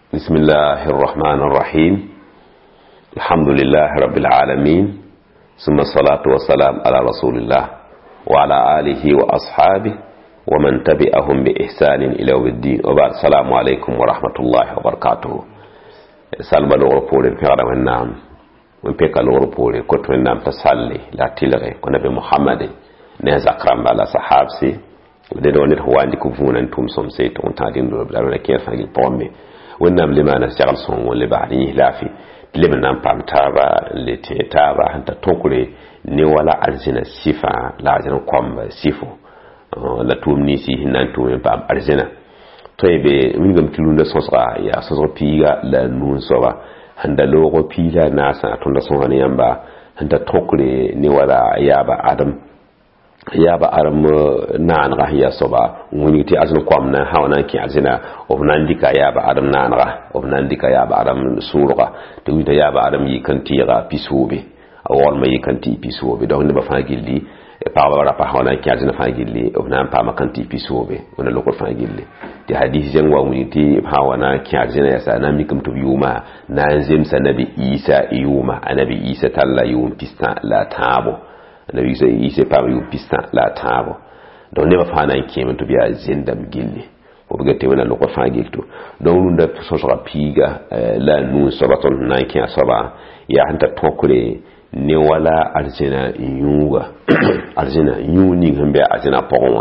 بسم الله الرحمن الرحيم الحمد لله رب العالمين ثم الصلاة والسلام على رسول الله وعلى آله وأصحابه ومن تبعهم بإحسان إلى يوم الدين وبعد السلام عليكم ورحمة الله وبركاته سلم الأوربول الفعل والنعم ونبيك الأوربول كنت من نعم تسالي لا تلغي ونبي محمد نهز أكرم على صحابسي ودون الهوان دي كفونا انتم سمسيت ونتعدين دولار كيف هاي الطومي ونعم لما نستغل صون ولبعدين لافي لمن نعم بامتابا لتتابا انت تنقلي نولا أرزنا سيفا لا أرزنا قوم سيفو la tumni si hinan tumen pam arzena toybe wingam tilunda sosra ya sosro piga la nun soba handa logo pila nasa tunda sonani yamba handa tokre ni wala yaba adam nan ga ya soba woni ti azun kwamna hawana ki azina obnan dika yaba adam nan ga obnan dika yaba adam surga to wita yaba adam yikanti ga pisobe awol ma yikanti pisobe donc ne ba fa gilli paawara pa hona kiazina fa gilli ofna pa makanti pisobe wona lokol fa gilli ti hadith jangwa muniti hawana kiazina ya sana mikum to yuma na zem sanabi isa yuma anabi isa talla yum pista la tabo anabi isa pa yum pista la tabo don ne ba fa na kimen to biya zendam gilli o bugate wona lokol fa gilto don lunda so so piga la nun sabaton na kiya saba ya hanta tokure ne wala arzina yuwa arzina yuni hambe arzina pongwa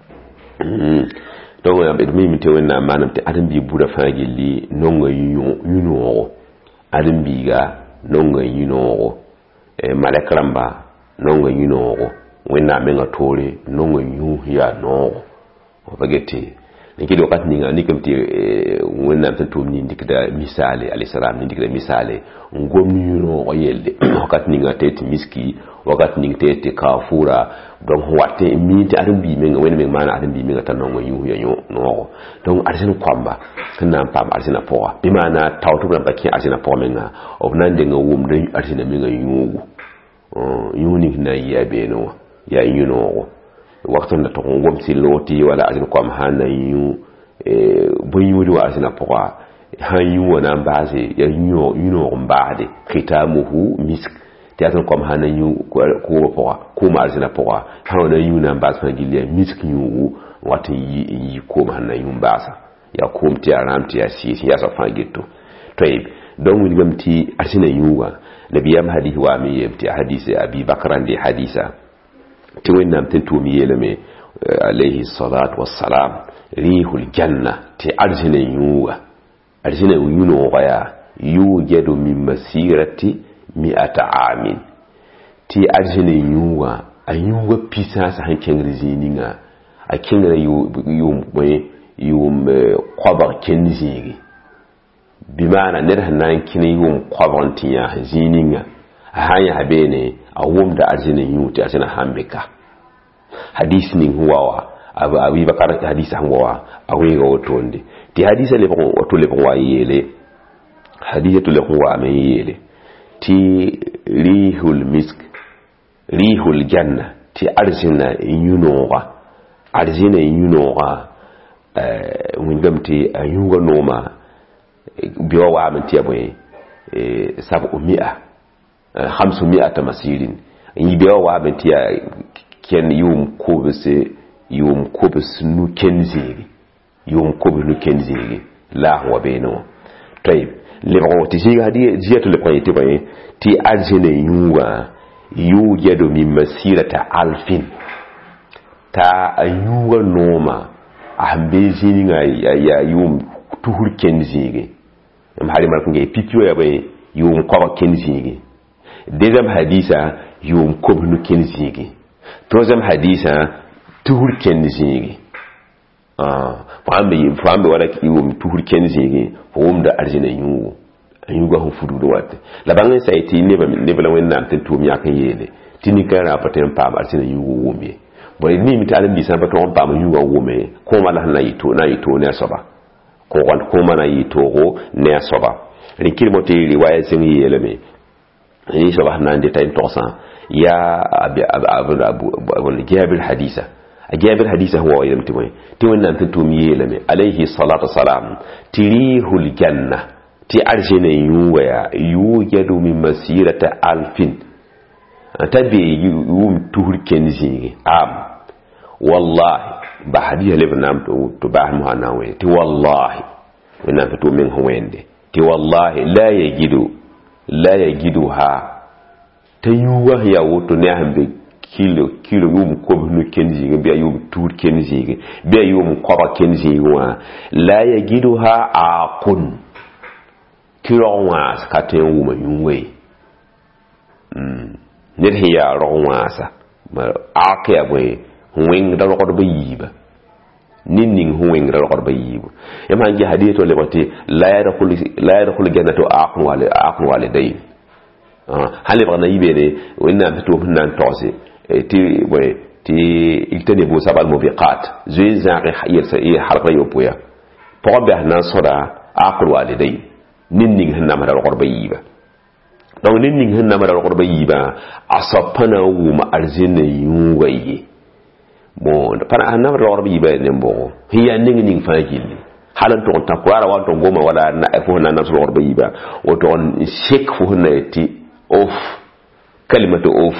donc be mi te wona manam te adam bi bura fagili nonga yuno adam bi ga nonga yuno malakramba nonga yuno wona menga tore nonga yu ya no o bagete niki do kat ninga nikamti wonna tan to min dikda misale alayhi salam ni dikda misale ngom yuno o yelde kat ninga tete miski wakat ninga tete kafura donc watte minti adam bi men wona men mana adam bi men tan no yu ya no donc arjina kwamba kana pam arjina poa bi mana tawtu ran baki arjina poa menga o nan de nga wum de arjina menga yugo yuni na yabe no ya yuno waxtu na to ngom si loti wala azin ko am hana yu bunyuri wa azina poa han yu wana mbaze ya yuno mbade khitamuhu misk ti azin ko am hana yu ko poa ko ma azina poa han yu na mbaze fa gilia misk yu wati yi ko ma na yu mbasa ya ko mti aramti ya si ya so fa gitto toyib don woni gamti azina yuwa nabiyam hadithi wa mi yamti hadisi abi bakran di hadisa ti wennam tentu mi yelame alayhi salatu wassalam rihul janna ti arjina yuno waya yujadu min masirati 100 amin ti arjina yuwa ayuwa pisa sa hanken rizininga akinga yum qabar kenzigi bimana nerhanan kini yum qabantiya zininga hanya habene awum da arjina yuti asina hambeka hadith nin huwa abi bakar hadith hangwa awe go tonde ti hadith le bon oto le bon yele hadith le huwa ameyele ti rihul misk rihul janna ti arjina yunoga wingamti ayunga noma biwa wa amti aboy 500 masirin yibewa wa bentiya ken yum kobes nu kenziri la wa beno tayib le ronti si hadi ziyatu le point ti arjine yuwa yujadu min masirata alfin ta ayuwa noma ambe zini ya yum tuhur kenziri hali mar kunge pipiyo ya bay yum ko kenziri deuxième hadisa yum kobnu kenzigi troisième hadisa tuhur kenzigi fambe wala ki yum tuhur kenzigi fo da arjina yugo ho fudu do watte la bangi sayti ne bala wenna tan to mi akan yele tini kara paten pam arjina yugo wumbe boy ni mi talam bi san paton pam yugo wume ko mala na yito ne soba ko ma na yito go ne soba rikir moti riwaya sin yele me ni soba nan de tay tosan ya abu jabir hadisa ajabir hadisa huwa ilam timay ti wannan tantum yelame alayhi salatu wassalam tirihul janna ti arjina yuwaya yujadu min masirata alfin tabi yum tuhur kenzi wallahi ba hadiya lebnam to ba muhanna we ti wallahi wannan to min huwende ti wallahi la yagidu ha tayuwa ya woto ne hambe kilo yum ko no kenzi be yum tur kenzi be yum ko ba kenzi wa la yagidu ha aqun kironwa skaten wuma yumwe nit hiya ronwa sa ma akia boy wing da ko be yiba ninning huwing da ko be yiba yama ngi hadith le bati la yadkhulu jannatu aqun walidayn hali bana yibere wonna to nan tose ti boy ti iltani bo sabal mubiqat zin zaqi haysa halqa yopoya pobe nan soda aqun walidayn ninning hanna mara qorba yiba donc ninning hanna mara qorba yiba asapana wuma arzina yuwaye bon para hanna mara qorba yiba nembo hiya ning fajili halan to ta qara wa to goma wala na fo na nasul qorba yiba o to shek fo na ti of kalimatu of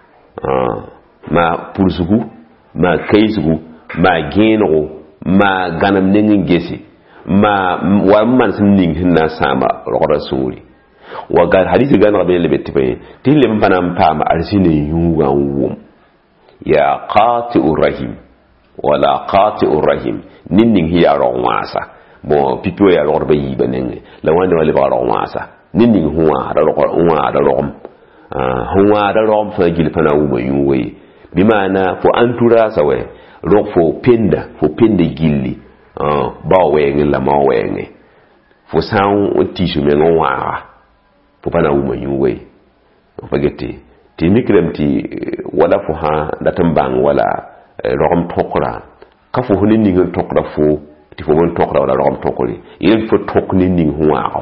ma pursugu ma kaisugu ma geno ma ganam ning gesi ma wa man sinning hinna sama roqora suri wa gar hadisi gan rabbe le betibe tille man panam pama arsine yuwa wum ya qati'ur rahim wala qati'ur rahim ninning hiya ronwasa bo pipo ya roqor bayi banenge la wande wale ba ronwasa ninning huwa da rom huwa da rom fa gil pana wuma yuwe bimana fo antura sawe roq fo penda gilli ba wenge la ma wenge fo san tishu me ngwa fo pana wuma yuwe fo gete ti mikrem ti wala fo ha datambang wala rom tokra ka fo hunin ni ngon tokra fo ti fo won tokra wala rom tokri il fo tokni ni huwa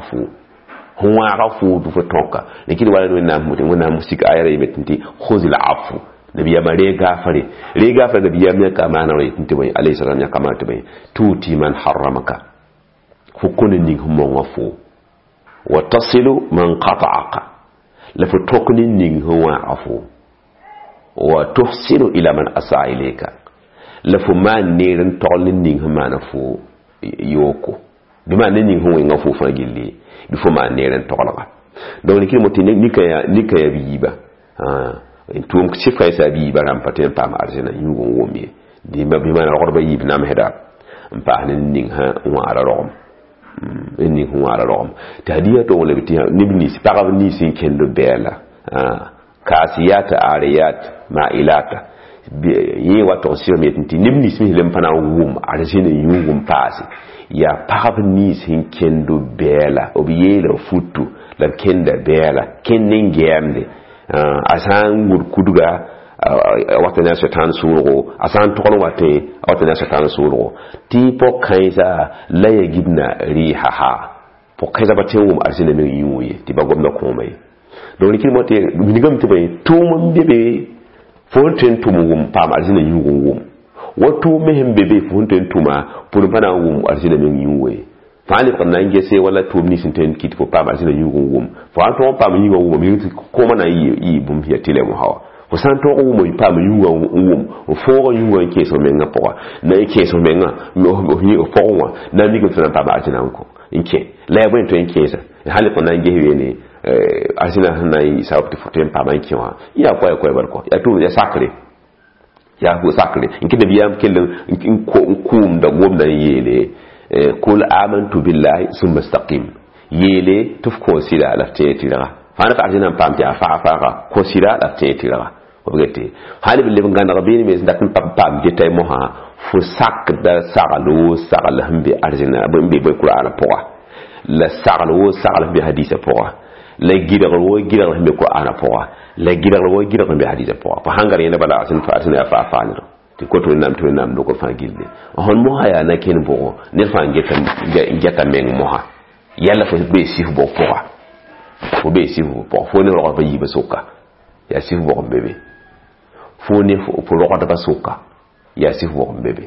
fo du fo toka lekini wala no na mutum na musika ayare metinti khuzil afu nabiya ma rega fare nabiya me kama na rai tinti bai alayhi salam ya kama ta bai tuti man harramaka hukunin ni humma wafu wa tasilu man qata'aka la fa tokunin ni huwa afu wa tuhsinu ila man asa ilayka la fa man ne ran tolin ni humma na fu yoko bima ni huwa ngafu fa gilli bi fa man ne ran tolaka donc ni kimo tin ni kaya biba tum chifa isa bi baram paten pam arjena yugo womie di ma bi mana roba yib nam heda mpa nin ha wara rom ni wara rom tadiya to wala biti nibni si parav ni sin kendo bela kasiyata ariyat mailata yi wato sio metinti nibni si lem pana wum arjena yugo pasi ya parav ni sin kendo bela obiyela futu la kenda bela kennen gemde asan gur kuduga watana shaitan suru asan tokon wate watana shaitan suru ti po kaisa la yagibna rihaha po kaisa batewu arsine min yuye ti bagom na komai don likin mote binigam tibai tumum bebe fonten tumum pam arsine yugo wato mehem bebe fonten tuma pour pana wum arsine min yuye fani kana ngese wala tumni sinten kit fo pama sina yugo fo anto pama yugo wum mi ko mana yi bum hiya tile mo hawa fo santo wum pama yugo fo yugo ke so menga po na ke so menga no hi fo wa na mi ko tana pama ajina ko inke la bo to inke sa hali ko na ngewe ni asina na yi sabti fo tem pama inke wa ya ko barko ya tu ya sakre ya ko sakre inke de biyam kelen in ko kum da gomna yele kul amantu billahi summa istaqim yele tuf consider la tetira fana fa ajina pamti afa consider la tetira obgete hali bil ngana rabini mes ndakin pam jetay moha fu sak da sagal hambi arjina be qur'ana poa la sagal bi hadith poa la gidal hambi qur'ana poa la gidal hambi hadith poa fa hangar yana bala asin fa atina fa faniro ti ko to nam do ko fa gilde hon mo haya na ken bo ne fa ngeta meng mo ha yalla fo be sif bo fo ne ro ba yiba soka ya sif bo bebe fo ne fo ro ba soka ya sif wo bebe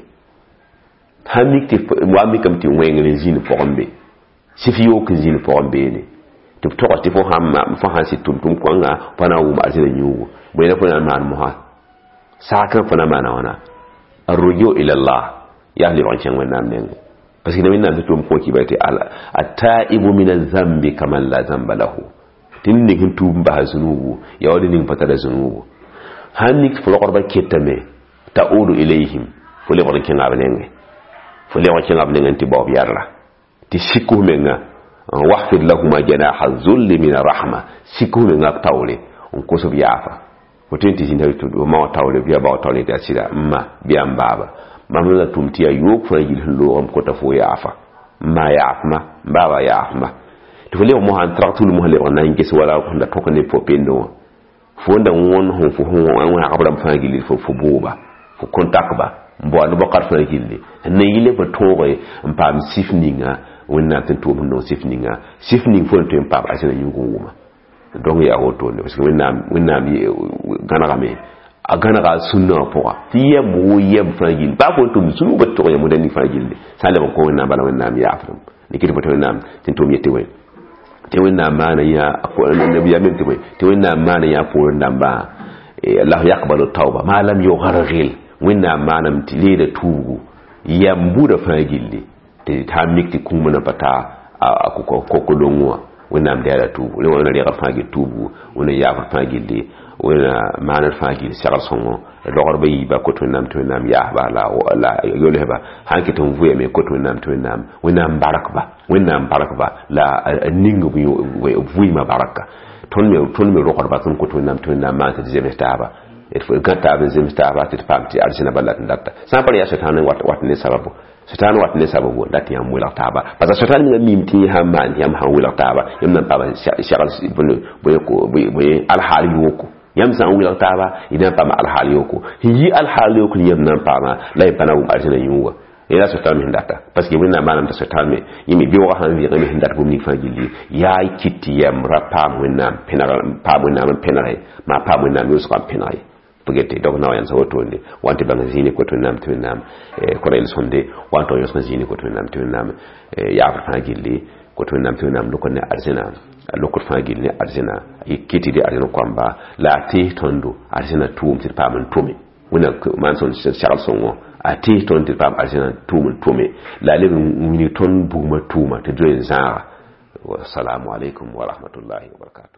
hamik ti wa mi kam ti wengel zin fo gombe sif yo kin zin fo gombe ne to to ti fo hamma fo han si tum ko nga pana wu ma zin nyugo bo ina fo na man mo ha saka fo na mana wana arruju ila Allah ya li wan chen wannan ne parce que min na tum ko ki bayti ala at-taibu min adh-dhanbi kama la dhanba lahu tin ne kin tum ba zunubu ya wadi nin patara zunubu hanik fo ko ba ketame ta'udu ilayhim fo le ko kin abnenge fo le ko kin abnenge ti bob yarla ti sikku menga wahfid lahum janaha dhulli min ar-rahma sikku menga tawle on ko so biafa ko tenti sin haytu do ma tawle biya ba tawle ta sira ma biya baba mamla tumtiya yok fa yil lo am ko ta fo yafa ma yaafma baba yaafma to le mo han traktul mo le on ngis wala ko nda to ko ne fo pendo fo nda won ho fo ho an ha abram fa yil fo buba fo contact ba mbo an bakar fa yil ne yile ba tobe mpam sifninga wonna tan to no sifning fo to mpam asina nyugo wuma donc ya hoto ne parce que wonna mi gana game a gana ga sunna poa tiyem wo yem fangil ba ko to sunu ba to yemu den fangil sale ko wonna bala wonna mi afram ni kiti to wonna tin to mi tewe te wonna mana ya ko annabi ya min tewe te wonna mana ya fo ndamba Allah yaqbalu tauba ma lam yugharghil wonna mana mtile da tubu yambu da fangil te ta mikti kuma na bata a ko longwa wonna da tubu le wonna ya fangil tubu wonna ya fangil wena manar fagi sagal songo logor bayi ba ko to nam ya ba la yole ba hanki to vuye me ko to nam wena barak ba la ningu vuye ma baraka ton me logor ba ko to nam ma ta zemestaba et fo gata be zemestaba te pamti arsina balat ndatta san par ya setan wat ne sababu setan wat ne sababu ndati am wala taba parce que setan mi mimti ha man yam ha wala taba yam nan taba shagal boye al hali woko yam san wila taba idan pa ma al hali yoko yi al hali yoko yam nan pa ma lay pana bu arjina yuwa ila setan mi ndata parce que wina manam ta setan mi yimi bi wa han wi mi ndat bu ni fajili ya kiti yam rapa wina penara pa wina penara ma pa wina mi so penara pugete donc na yan so tonde wante banga zini ko tunam ko rel sonde wanto yosna zini ko tunam ya fa gilli ko tunam lo ko ne arjina lo ko fa gilli arjina kiti de arjina kwamba la te tondo arjina tuum tir pam tumi wona man son charles songo a te ton tir pam arjina tuum tumi la le mini ton buma tuma te do zara wa assalamu alaikum wa rahmatullahi wa barakatuh